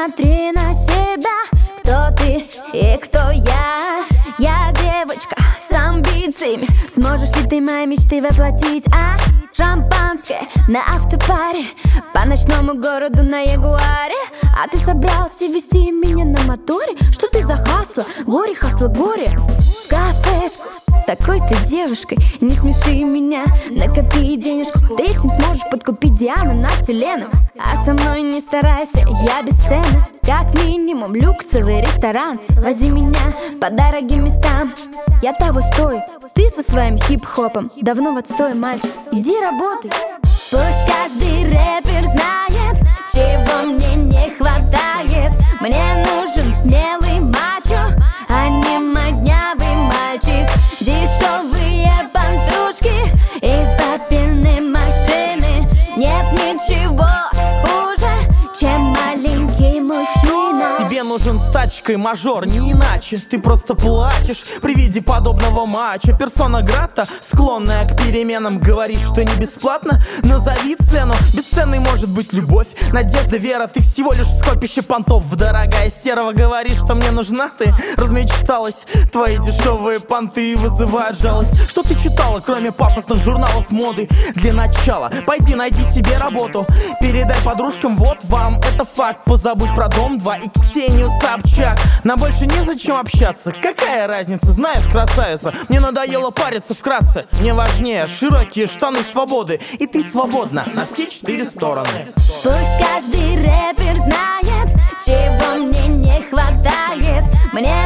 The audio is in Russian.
Посмотри на себя, кто ты и кто я. Я девочка с амбициями. Сможешь ли ты мои мечты воплотить, а? Шампанское на автопаре, по ночному городу на ягуаре. А ты собрался вести меня на моторе? Что ты за хасла? Горе, хасла, горе. В кафешку с такой-то девушкой. Не смеши меня, накопи денежку. Ты этим сможешь подкупить Диану, Настю, Лену. А со мной не старайся, я бесценна. Как минимум люксовый ресторан. Вози меня по дорогим местам. Я того стою, ты со своим хип-хопом давно в отстое, мальчик. Иди работай. Пусть каждый рэпер знает, чего мне не хватает. Мне нужен смелый мачо, а не моднявый мальчик. Дешевые пантрушки и папины машины. Нет ничего хуже, чем маленький мужчина. Тебе нужен с тачкой мажор, не иначе. Ты просто плачешь при виде подобного матча. Персона грата, склонная к переменам. Говоришь, что не бесплатно, назови цену. Бесценной может быть любовь, надежда, вера. Ты всего лишь скопище понтов. Дорогая стерва, говоришь, что мне нужна ты. Размечталась, твои дешевые понты вызывают жалость. Что ты читала, кроме пафосных журналов моды? Для начала пойди найди себе работу. Передай подружкам, вот вам, это факт. Позабудь про дом 2 и Ксению Собчак. Нам больше незачем общаться. Какая разница, знаешь, красавица? Мне надоело париться вкратце. Мне важнее широкие штаны свободы. И ты свободна на все 4 стороны. Пусть каждый рэпер знает, чего мне не хватает. Мне